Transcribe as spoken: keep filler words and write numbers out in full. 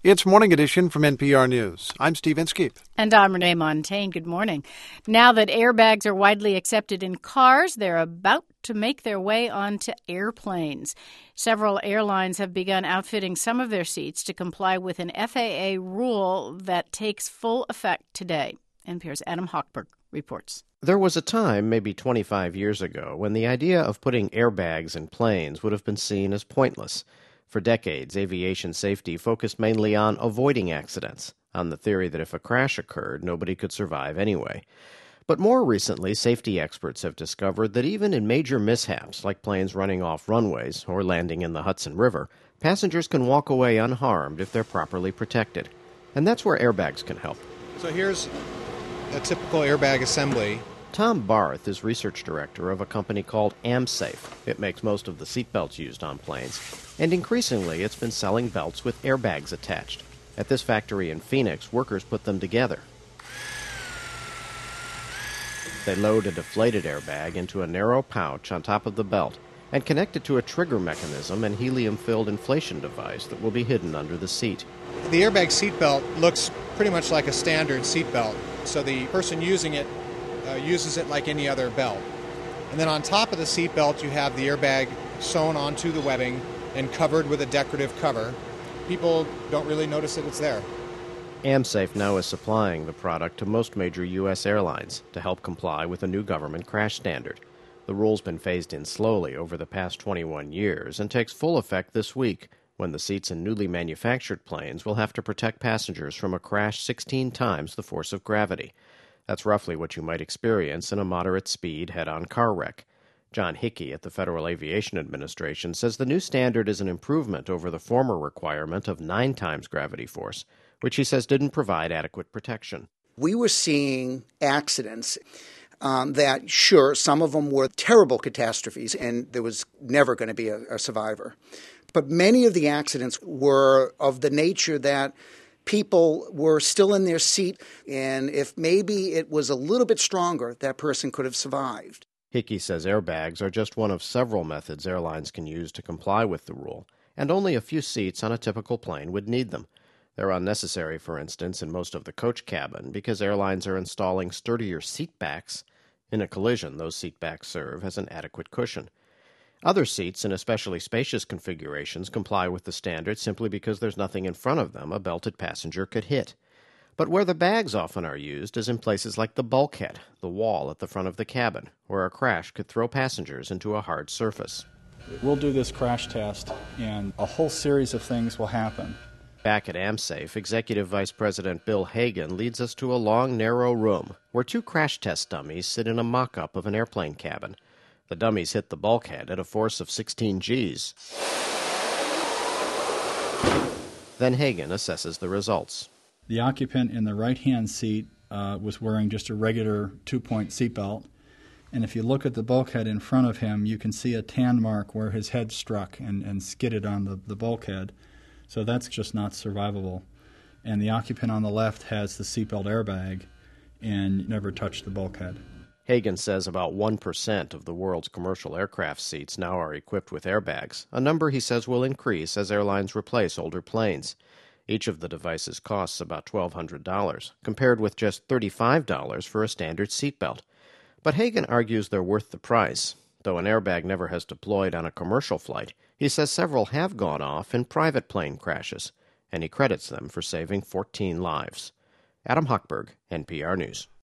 It's Morning Edition from N P R News. I'm Steve Inskeep. And I'm Renee Montaigne. Good morning. Now that airbags are widely accepted in cars, they're about to make their way onto airplanes. Several airlines have begun outfitting some of their seats to comply with an F A A rule that takes full effect today. N P R's Adam Hochberg reports. There was a time, maybe twenty-five years ago, when the idea of putting airbags in planes would have been seen as pointless. For decades, aviation safety focused mainly on avoiding accidents, on the theory that if a crash occurred, nobody could survive anyway. But more recently, safety experts have discovered that even in major mishaps, like planes running off runways or landing in the Hudson River, passengers can walk away unharmed if they're properly protected. And that's where airbags can help. So here's a typical airbag assembly. Tom Barth is research director of a company called AmSafe. It makes most of the seatbelts used on planes, and increasingly it's been selling belts with airbags attached. At this factory in Phoenix, workers put them together. They load a deflated airbag into a narrow pouch on top of the belt and connect it to a trigger mechanism and helium-filled inflation device that will be hidden under the seat. The airbag seatbelt looks pretty much like a standard seatbelt, so the person using it Uh, uses it like any other belt. And then on top of the seat belt, you have the airbag sewn onto the webbing and covered with a decorative cover. People don't really notice that it's there. AmSafe now is supplying the product to most major U S airlines to help comply with a new government crash standard. The rule's been phased in slowly over the past twenty-one years and takes full effect this week, when the seats in newly manufactured planes will have to protect passengers from a crash sixteen times the force of gravity. That's roughly what you might experience in a moderate-speed head-on car wreck. John Hickey at the Federal Aviation Administration says the new standard is an improvement over the former requirement of nine times gravity force, which he says didn't provide adequate protection. We were seeing accidents um, that, sure, some of them were terrible catastrophes, and there was never going to be a, a survivor. But many of the accidents were of the nature that people were still in their seat, and if maybe it was a little bit stronger, that person could have survived. Hickey says airbags are just one of several methods airlines can use to comply with the rule, and only a few seats on a typical plane would need them. They're unnecessary, for instance, in most of the coach cabin because airlines are installing sturdier seat backs. In a collision, those seat backs serve as an adequate cushion. Other seats in especially spacious configurations comply with the standard simply because there's nothing in front of them a belted passenger could hit. But where the bags often are used is in places like the bulkhead, the wall at the front of the cabin, where a crash could throw passengers into a hard surface. We'll do this crash test, and a whole series of things will happen. Back at AmSafe, Executive Vice President Bill Hagan leads us to a long, narrow room where two crash test dummies sit in a mock-up of an airplane cabin. The dummies hit the bulkhead at a force of sixteen G's. Then Hagan assesses the results. The occupant in the right-hand seat uh, was wearing just a regular two-point seatbelt, and if you look at the bulkhead in front of him, you can see a tan mark where his head struck and, and skidded on the, the bulkhead. So that's just not survivable. And the occupant on the left has the seatbelt airbag and never touched the bulkhead. Hagan says about one percent of the world's commercial aircraft seats now are equipped with airbags, a number he says will increase as airlines replace older planes. Each of the devices costs about twelve hundred dollars, compared with just thirty-five dollars for a standard seatbelt. But Hagan argues they're worth the price. Though an airbag never has deployed on a commercial flight, he says several have gone off in private plane crashes, and he credits them for saving fourteen lives. Adam Hochberg, N P R News.